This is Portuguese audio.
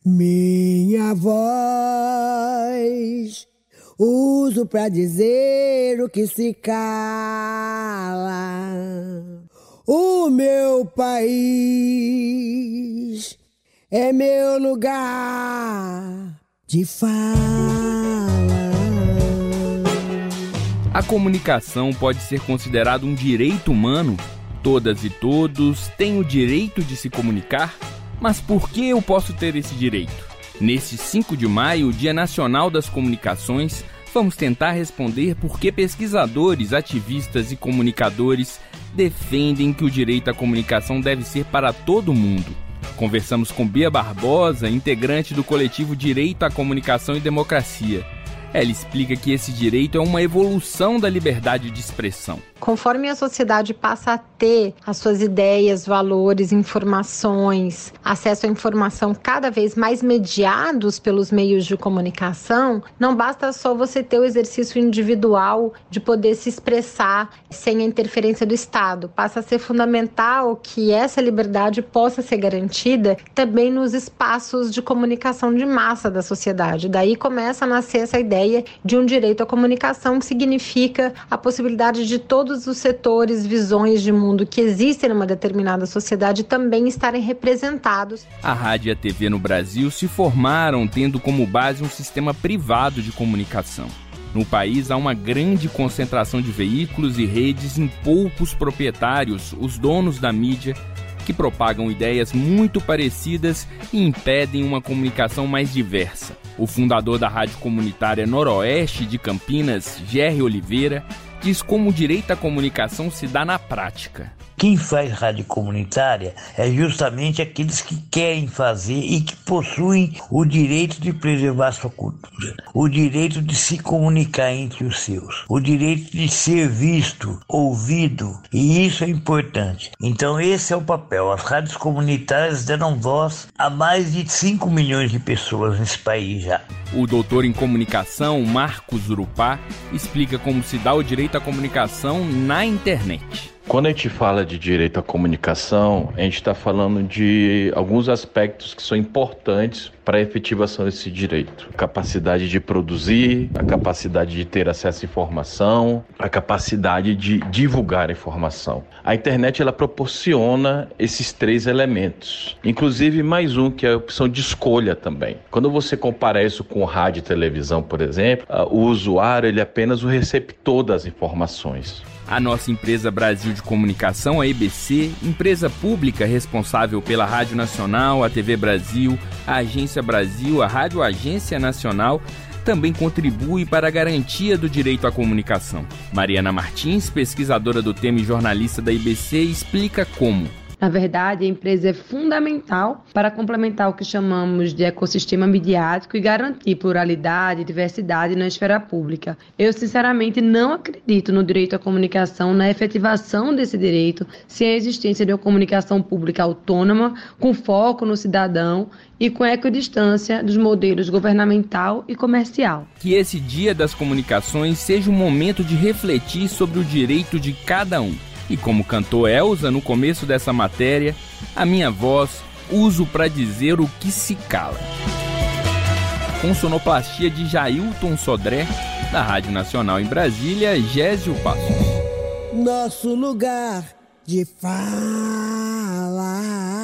Minha voz uso pra dizer o que se cala. O meu país é meu lugar de fala. A comunicação pode ser considerada um direito humano? Todas e todos têm o direito de se comunicar? Mas por que eu posso ter esse direito? Neste 5 de maio, Dia Nacional das Comunicações, vamos tentar responder por que pesquisadores, ativistas e comunicadores defendem que o direito à comunicação deve ser para todo mundo. Conversamos com Bia Barbosa, integrante do coletivo Direito à Comunicação e Democracia. Ela explica que esse direito é uma evolução da liberdade de expressão. Conforme a sociedade passa a ter as suas ideias, valores, informações, acesso à informação cada vez mais mediados pelos meios de comunicação, não basta só você ter o exercício individual de poder se expressar sem a interferência do Estado. Passa a ser fundamental que essa liberdade possa ser garantida também nos espaços de comunicação de massa da sociedade. Daí começa a nascer essa ideia de um direito à comunicação, que significa a possibilidade de todos os setores, visões de mundo que existem numa determinada sociedade também estarem representados. A rádio e a TV no Brasil se formaram tendo como base um sistema privado de comunicação. No país há uma grande concentração de veículos e redes em poucos proprietários, os donos da mídia, que propagam ideias muito parecidas e impedem uma comunicação mais diversa. O fundador da Rádio Comunitária Noroeste de Campinas, Gerry Oliveira, diz como o direito à comunicação se dá na prática. Quem faz rádio comunitária é justamente aqueles que querem fazer e que possuem o direito de preservar sua cultura, o direito de se comunicar entre os seus, o direito de ser visto, ouvido, e isso é importante. Então esse é o papel. As rádios comunitárias deram voz a mais de 5 milhões de pessoas nesse país já. O doutor em comunicação, Marcos Urupá, explica como se dá o direito à comunicação na internet. Quando a gente fala de direito à comunicação, a gente está falando de alguns aspectos que são importantes para a efetivação desse direito. A capacidade de produzir, a capacidade de ter acesso à informação, a capacidade de divulgar a informação. A internet ela proporciona esses 3 elementos. Inclusive mais um, que é a opção de escolha também. Quando você compara isso com rádio e televisão, por exemplo, o usuário ele é apenas o receptor das informações. A nossa empresa Brasil de Comunicação, a EBC, empresa pública responsável pela Rádio Nacional, a TV Brasil, a Agência Brasil, a Rádio Agência Nacional, também contribui para a garantia do direito à comunicação. Mariana Martins, pesquisadora do tema e jornalista da EBC, explica como. Na verdade, a empresa é fundamental para complementar o que chamamos de ecossistema midiático e garantir pluralidade e diversidade na esfera pública. Eu, sinceramente, não acredito no direito à comunicação, na efetivação desse direito, sem a existência de uma comunicação pública autônoma, com foco no cidadão e com equidistância dos modelos governamental e comercial. Que esse Dia das Comunicações seja um momento de refletir sobre o direito de cada um. E como cantou Elza no começo dessa matéria, a minha voz uso para dizer o que se cala. Com sonoplastia de Jailton Sodré, da Rádio Nacional em Brasília, Gésio Passos. Nosso lugar de fala.